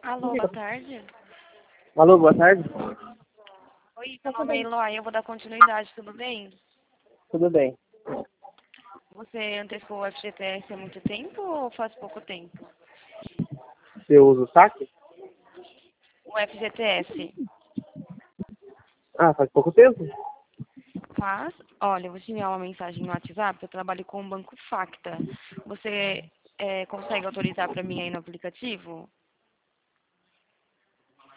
Alô, boa tarde. Alô, boa tarde. Oi, meu nome é Eloy, eu vou dar continuidade, tudo bem? Tudo bem. Você antecipou o FGTS há muito tempo ou faz pouco tempo? Você usa o saque? O FGTS Ah, faz pouco tempo? faz? Olha, eu vou te enviar uma mensagem no WhatsApp, eu trabalho com o Banco Facta. Você consegue autorizar para mim aí no aplicativo?